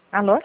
Alô?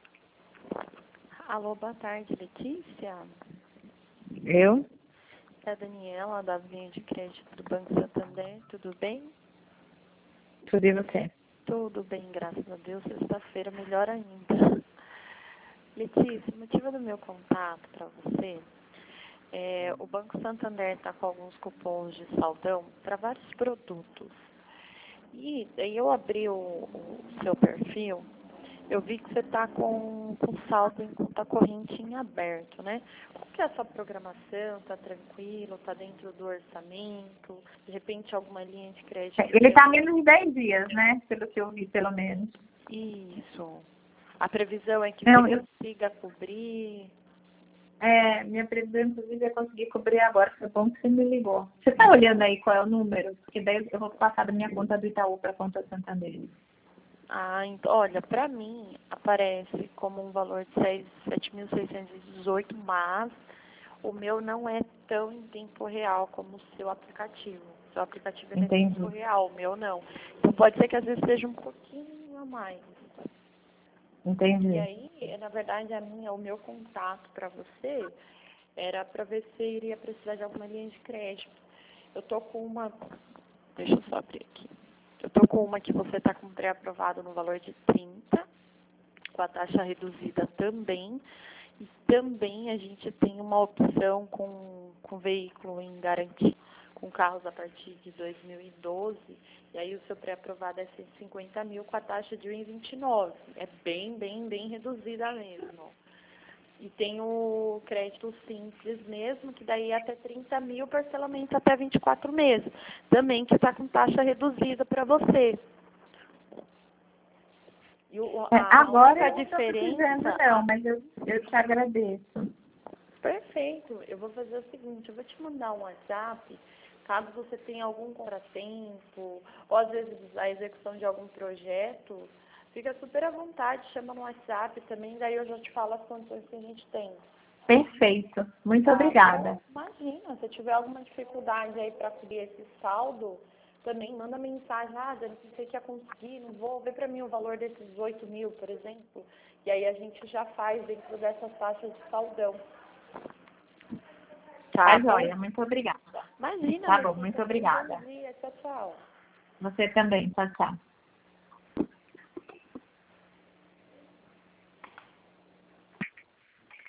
Alô, boa tarde, Letícia. Eu? É a Daniela, da linha de crédito do Banco Santander. Tudo bem? Tudo e você? Tudo bem, graças a Deus. Sexta-feira, melhor ainda. Letícia, o motivo do meu contato para você é o Banco Santander está com alguns cupons de saldão para vários produtos. E daí eu abri o seu perfil, eu vi que você está com saldo em conta corrente em aberto, né? Como que é a sua programação? Está tranquilo? Está dentro do orçamento? De repente alguma linha de crédito? Ele está menos de 10 dias, né? Pelo que eu vi, pelo menos. Isso. A previsão é que Não, você consiga cobrir? minha previsão, inclusive, é conseguir cobrir agora. Foi bom que você me ligou. Você está olhando aí qual é o número? Porque daí eu vou passar da minha conta do Itaú para a conta Santander. Ah, então, olha, para mim aparece como um valor de 7.618, mas o meu não é tão em tempo real como o seu aplicativo. O seu aplicativo é em tempo real, o meu não. Então pode ser que às vezes seja um pouquinho a mais. Entendi. E aí, na verdade, o meu contato para você era para ver se você iria precisar de alguma linha de crédito. Eu tô com uma, deixa eu só abrir aqui. Eu tô com uma que você está com pré-aprovado no valor de 30, com a taxa reduzida também. E também a gente tem uma opção com veículo em garantia, com carros a partir de 2012. E aí o seu pré-aprovado é 150 mil com a taxa de 1,29. É bem reduzida mesmo. E tem o crédito simples mesmo, que daí é até 30 mil, parcelamento até 24 meses. Também que está com taxa reduzida para você. E Agora a eu não estou precisando, diferença... não, mas eu te agradeço. Perfeito. Eu vou fazer o seguinte, eu vou te mandar um WhatsApp, caso você tenha algum contratempo, ou às vezes a execução de algum projeto, fica super à vontade, chama no WhatsApp também, daí eu já te falo as condições que a gente tem. Perfeito. Muito obrigada. Imagina, se tiver alguma dificuldade aí para cobrir esse saldo, também manda mensagem, Dani, não sei que ia conseguir, não vou, vê para mim o valor desses 8 mil, por exemplo, e aí a gente já faz dentro dessas taxas de saldão. Tá joia. Muito obrigada. Imagina, Tá bom, Letícia, muito tenha um obrigada. bom dia. Tchau, tchau. Você também. Tchau, tchau.